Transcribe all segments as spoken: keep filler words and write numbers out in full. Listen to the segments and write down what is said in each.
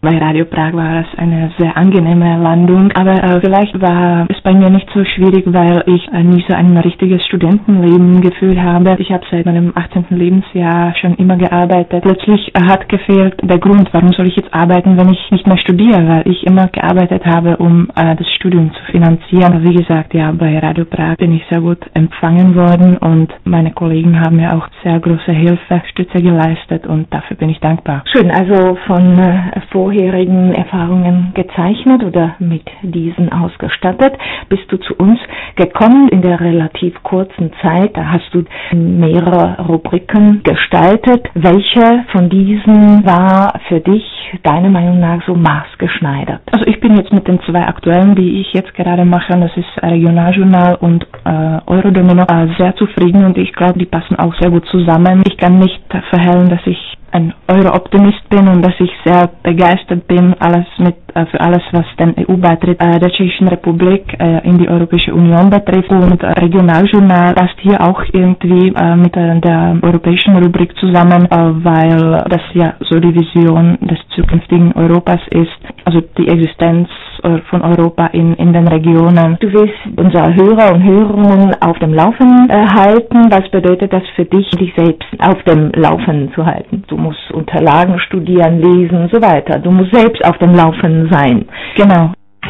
Bei Radio Prag war es eine sehr angenehme Landung, aber äh, vielleicht war es bei mir nicht so schwierig, weil ich äh, nie so ein richtiges Studentenleben geführt habe. Ich habe seit meinem achtzehnten Lebensjahr schon immer gearbeitet. Plötzlich äh, hat gefehlt der Grund, warum soll ich jetzt arbeiten, wenn ich nicht mehr studiere, weil ich immer gearbeitet habe, um äh, das Studium zu finanzieren. Wie gesagt, ja, bei Radio Prag bin ich sehr gut empfangen worden und meine Kollegen haben mir auch sehr große Hilfe, Stütze geleistet und dafür bin ich dankbar. Schön, also von äh, vorherigen Erfahrungen gezeichnet oder mit diesen ausgestattet, bist du zu uns gekommen in der relativ kurzen Zeit. Da hast du mehrere Rubriken gestaltet. Welche von diesen war für dich deiner Meinung nach so maßgeschneidert? Also ich bin jetzt mit den zwei aktuellen, die ich jetzt gerade mache, das ist Regionaljournal und äh, Eurodomino, äh, sehr zufrieden und ich glaube, die passen auch sehr gut zusammen. Ich kann nicht verhehlen, dass ich ein Euro-Optimist bin und dass ich sehr begeistert bin alles mit, äh, für alles, was den E U-Beitritt äh, der Tschechischen Republik äh, in die Europäische Union betrifft. Und äh, Regionaljournal passt hier auch irgendwie äh, mit äh, der europäischen Rubrik zusammen, äh, weil das ja so die Vision des zukünftigen Europas ist, also die Existenz äh, von Europa in, in den Regionen. Du willst unsere Hörer und Hörerinnen auf dem Laufenden äh, halten. Was bedeutet das für dich, dich selbst auf dem Laufenden zu halten? Du musst Unterlagen studieren, lesen und so weiter. Du musst selbst auf dem Laufenden sein. Genau.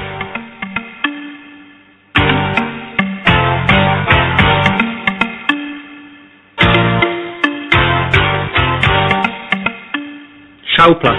Schauplatz.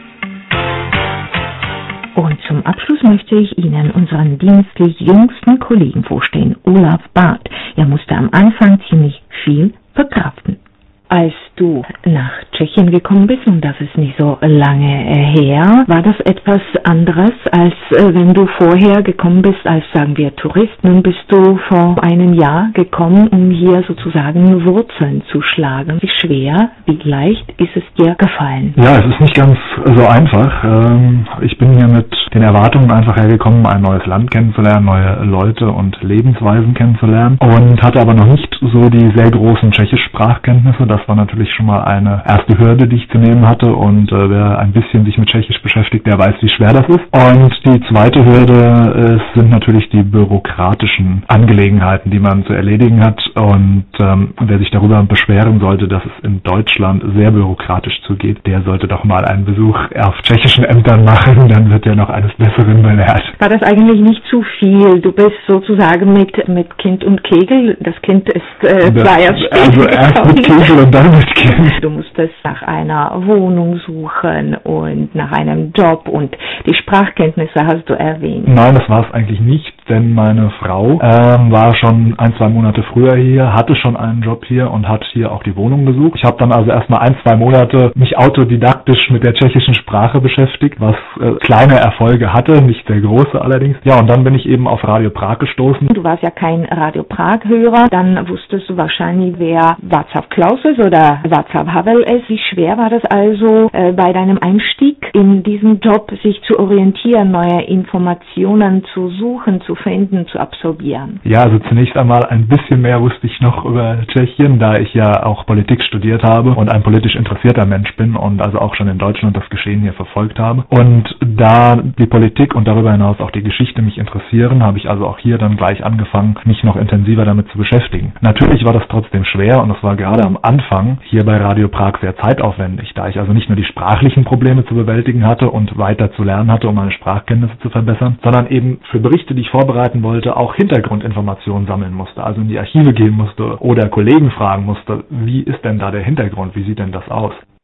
Und zum Abschluss möchte ich Ihnen unseren dienstlich jüngsten Kollegen vorstellen, Olaf Barth. Er musste am Anfang ziemlich viel verkraften. Als du nach Tschechien gekommen bist, und das ist nicht so lange her, war das etwas anderes, als äh, wenn du vorher gekommen bist als, sagen wir, Tourist. Nun bist du vor einem Jahr gekommen, um hier sozusagen Wurzeln zu schlagen. Wie schwer, wie leicht ist es dir gefallen? Ja, es ist nicht ganz so einfach. Ich bin hier mit den Erwartungen einfach hergekommen, ein neues Land kennenzulernen, neue Leute und Lebensweisen kennenzulernen und hatte aber noch nicht so die sehr großen Tschechisch-Sprachkenntnisse. Das war natürlich schon mal eine erste Hürde, die ich zu nehmen hatte, und äh, wer ein bisschen sich mit Tschechisch beschäftigt, der weiß, wie schwer das ist. Und die zweite Hürde äh, sind natürlich die bürokratischen Angelegenheiten, die man zu erledigen hat, und ähm, wer sich darüber beschweren sollte, dass es in Deutschland sehr bürokratisch zugeht, der sollte doch mal einen Besuch auf tschechischen Ämtern machen, dann wird er noch eines Besseren belehrt. War das eigentlich nicht zu viel? Du bist sozusagen mit, mit Kind und Kegel, das Kind ist äh, zwei Jahre später Also erst mit Kegel und dann mit Kind. Du musstest nach einer Wohnung suchen und nach einem Job, und die Sprachkenntnisse hast du erwähnt. Nein, das war es eigentlich nicht, denn meine Frau ähm, war schon ein, zwei Monate früher hier, hatte schon einen Job hier und hat hier auch die Wohnung gesucht. Ich habe dann also erstmal ein, zwei Monate mich autodidaktisch mit der tschechischen Sprache beschäftigt, was äh, kleine Erfolge hatte, nicht sehr große allerdings. Ja, und dann bin ich eben auf Radio Prag gestoßen. Du warst ja kein Radio Prag-Hörer, dann wusstest du wahrscheinlich, wer Václav Klaus ist oder Václav Havel ist. Wie schwer war das also äh, bei deinem Einstieg in diesen Job, sich zu orientieren, neue Informationen zu suchen, zu finden, zu absorbieren? Ja, also zunächst einmal ein bisschen mehr wusste ich noch über Tschechien, da ich ja auch Politik studiert habe und ein politisch interessierter Mensch bin und also auch schon in Deutschland das Geschehen hier verfolgt habe. Und da die Politik und darüber hinaus auch die Geschichte mich interessieren, habe ich also auch hier dann gleich angefangen, mich noch intensiver damit zu beschäftigen. Natürlich war das trotzdem schwer, und es war gerade am Anfang hier bei Radio Prag sehr zeitaufwendig, da ich also nicht nur die sprachlichen Probleme zu bewältigen hatte und weiter zu lernen hatte, um meine Sprachkenntnisse zu verbessern, sondern eben für Berichte, die ich vorbereiten wollte, auch Hintergrundinformationen sammeln musste, also in die Archive gehen musste oder Kollegen fragen musste, wie ist denn da der Hintergrund, wie sieht denn das aus?